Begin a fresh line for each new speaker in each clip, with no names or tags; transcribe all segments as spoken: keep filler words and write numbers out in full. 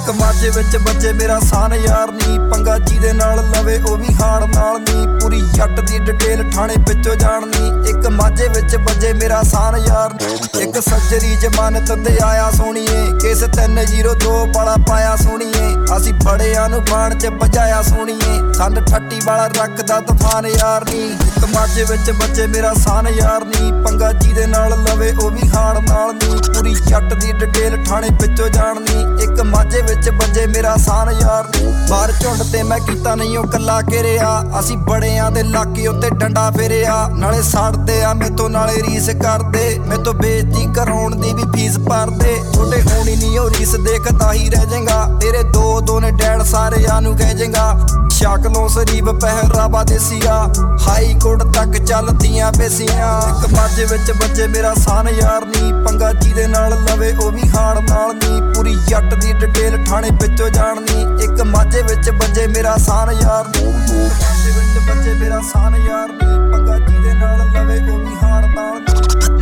ਇੱਕ ਮਾਝੇ ਵਿੱਚ ਬੱਜੇ ਮੇਰਾ ਸਾਨ ਯਾਰ ਨੀ, ਪੰਗਾ ਜਿਹਦੇ ਨਾਲ ਲਵੇ ਉਹ ਵੀ ਹਾਣ ਨਾਲ ਨੀ, ਪੂਰੀ ਜੱਟ ਦੀ ਡਿਟੇਲ ਥਾਣੇ ਵਿੱਚੋਂ ਜਾਣਨੀ। ਇੱਕ ਮਾਝੇ ਵਿੱਚ ਬੱਜੇ ਮੇਰਾ ਸਾਨ ਯਾਰ ਨੀ, ਇੱਕ ਸੱਜਰੀ ਜ਼ਮਾਨਤ ਤੇ ਆਇਆ ਸੋਣੀਏ, ਕੇਸ ਤਿੰਨ ਜ਼ੀਰੋ ਦੋ ਵਾਲਾ ਪਾਇਆ ਸੋਣੀਏ, ਅਸੀਂ ਬੜਿਆਂ ਨੂੰ ਬਾਣ ਚ ਭਜਾਇਆ ਸੋਣੀਏ, ਠੰਡ ਠੱਟੀ ਵਾਲਾ ਰੱਖਦਾ ਤੂਫਾਨ ਯਾਰ ਨੀ। ਇੱਕ ਮਾਝੇ ਵਿੱਚ ਬੱਜੇ ਮੇਰਾ ਸਾਨ ਯਾਰ ਨੀ, ਪੰਗਾ ਜਿਹਦੇ ਨਾਲ ਲਵੇ ਉਹ ਵੀ ਹਾਣ ਨਾਲ ਨੀ, ਪੂਰੀ ਜੱਟ ਦੀ ਡਿਟੇਲ ਥਾਣੇ ਵਿੱਚੋਂ ਜਾਣਨੀ। ਇੱਕ ਮਾਝੇ ਵਿੱਚ ਬੱਜੇ ਮੇਰਾ ਸਾਨ ਯਾਰ ਨੀ, ਬਾਹਰ ਝੁੰਡ ਤੇ ਮੈਂ ਕੀਤਾ ਨਹੀਂ ਉਹ ਕੱਲਾ ਘੇਰਿਆ, ਅਸੀਂ ਬੜਿਆਂ ਦੇ ਲਾਕੇ ਉੱਤੇ ਡੰਡਾ ਫੇਰਿਆ, ਨਾਲੇ ਸਾੜਦੇ ਆ ਮੇਤੋਂ ਨਾਲੇ ਰੀਸ ਕਰਦੇ, ਮੇਤੋਂ ਬੇਇੱਜ਼ਤੀ ਕਰਾਉਣ ਦੀ ਵੀ ਫੀਸ ਭਰਦੇ, ਛੋਟੇ ਹੋਣੀ ਨਹੀਂ ਉਹ ਰੀਸ ਦੇਖਦਾ ਹੀ ਰਹਿ ਜਾਏਗਾ, ਤੇਰੇ ਦੋ ਦੋ ਨੇ ਡੈਡ ਸਾਰਿਆਂ ਨੂੰ ਕਹਿ ਜਾਏਗਾ, ਸ਼ਕਲੋਂ ਸ਼ਰੀਫ ਪਹਿਰਾਵਾ ਦੇਸੀਆ, ਹਾਈ ਕੋਰਟ ਤੱਕ ਚੱਲਦੀਆਂ ਪੇਸੀਆਂ। ਇੱਕ ਮਾਝੇ ਵਿੱਚ ਬੱਜੇ ਮੇਰਾ ਸਾਨ ਯਾਰ ਨੀ, ਪੰਗਾ ਜਿਹਦੇ ਨਾਲ ਲਵੇ ਉਹ ਵੀ ਹਾਣ ਨਾਲ ਨੀ, ਪੂਰੀ ਜੱਟ ਦੀ ਡਿਟੇਲ ਥਾਣੇ ਵਿੱਚੋਂ ਜਾਣਨੀ। ਇੱਕ ਮਾਝੇ ਵਿੱਚ ਬੱਜੇ ਮੇਰਾ ਸਾਨ ਯਾਰ ਨੀ, ਮਾਝੇ ਵਿੱਚ ਬੱਜੇ ਮੇਰਾ ਸਾਨ ਯਾਰ ਨੀ, ਪੰਗਾ ਜਿਹਦੇ ਨਾਲ ਲਵੇ ਉਹ ਵੀ ਹਾਣ ਨਾਲ ਨੀ।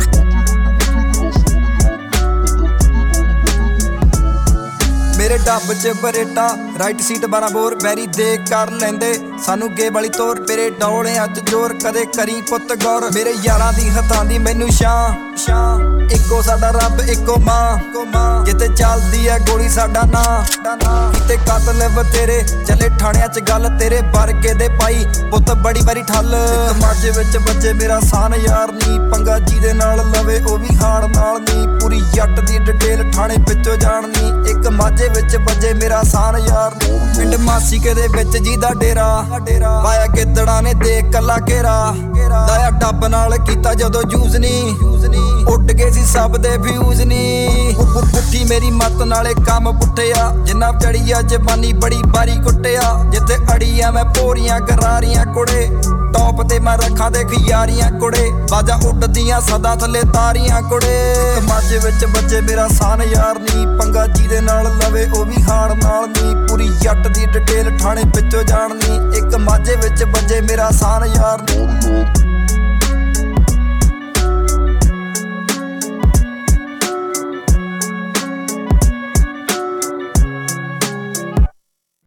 ਮੇਰੇ ਡੱਬ ਚ ਬਰੇਟਾ ਰਾਈਟ ਸੀਟ ਬਾਰਾਂ ਬੋਰ, ਬੈਰੀ ਦੇ ਕਰ ਲੈਂਦੇ ਸਾਨੂੰ ਗੇ ਵਾਲੀ ਤੋਰ, ਤੇਰੇ ਡੌਲਿਆਂ ਚ ਜ਼ੋਰ ਕਦੇ ਕਰੀ ਪੁੱਤ ਗੌਰ, ਮੇਰੇ ਯਾਰਾਂ ਦੀ ਹੱਥਾਂ ਦੀ ਮੈਨੂੰ ਸ਼ਾਂ ਸ਼ਾਂ, ਇੱਕੋ ਸਾਡਾ ਰੱਬ ਇੱਕੋ ਮਾਂ, ਜਿੱਥੇ ਚੱਲਦੀ ਐ ਗੋਲੀ ਸਾਡਾ ਨਾਂ, ਕਿਤੇ ਕਤਲ ਬਥੇਰੇ ਚੱਲੇ ਥਾਣਿਆਂ ਚ ਗੱਲ, ਤੇਰੇ ਵਰਗੇ ਦੇ ਪਾਈ ਪੁੱਤ ਬੜੀ ਵਾਰੀ ਠੱਲ। ਇੱਕ ਮਾਝੇ ਵਿੱਚ ਬੱਜੇ ਮੇਰਾ ਸਾਨ ਯਾਰ ਨੀ, ਪੰਗਾ ਜਿਹਦੇ ਨਾਲ ਲਵੇ ਉਹ ਵੀ ਹਾਣ ਨਾਲ ਨੀ, ਪੂਰੀ ਜੱਟ ਦੀ ਡਿਟੇਲ ਥਾਣੇ ਵਿੱਚੋਂ ਜਾਣਨੀ। ਇੱਕ ਮਾਝੇ ਵਿੱਚ ਬੱਜੇ ਮੇਰਾ ਸਾਨ ਯਾਰ ਨੀ, ਪਿੰਡ ਮਾਸੀਕੇ ਦੇ ਵਿੱਚ ਜਿਹਦਾ ਡੇਰਾ, ਪਾਇਆ ਗਿੱਦੜਾਂ ਨੇ ਦੇਖ ਕੱਲਾ ਘੇਰਾ, ਦਾਇਆ ਡੱਬ ਨਾਲ ਕੀਤਾ ਜਦੋਂ ਯੂਜ਼ ਨੀ, ਉੱਡ ਗਏ ਸੀ ਸਭ ਦੇ ਫਿਊਜ਼ ਨੀ, ਪੁੱਠੀ ਮੇਰੀ ਮੱਤ ਨਾਲੇ ਕੰਮ ਪੁੱਟਿਆ, ਜਿੰਨਾ ਚੜੀਆ ਜਵਾਨੀ ਬੜੀ ਬਾਰੀ ਕੁੱਟਿਆ, ਜਿੱਥੇ ਅੜੀਆਂ ਮੈਂ ਭੋਰੀਆਂ ਗਰਾਰੀਆਂ ਕੁੜੇ, ਟੌਪ ਤੇ ਮੈਂ ਰੱਖਾਂ ਦੇ ਖਿਆਰੀਆਂ ਕੁੜੇ, ਬਾਜਾਂ ਉੱਡਦੀਆਂ ਸਦਾ ਥੱਲੇ ਤਾਰੀਆਂ ਕੁੜੇ। ਇੱਕ ਮਾਝੇ ਵਿੱਚ ਬੱਜੇ ਮੇਰਾ ਸਾਨ ਯਾਰ ਨੀ, ਪੰਗਾ ਜਿਹਦੇ ਨਾਲ ਲਵੇ ਉਹ ਵੀ ਹਾਣ ਨਾਲ ਨੀ, ਪੂਰੀ ਜੱਟ ਦੀ ਡਿਟੇਲ ਥਾਣੇ ਵਿੱਚੋਂ ਜਾਣਨੀ। ਇੱਕ ਮਾਝੇ ਵਿੱਚ ਬੱਜੇ ਮੇਰਾ ਸਾਨ ਯਾਰ ਨੀ।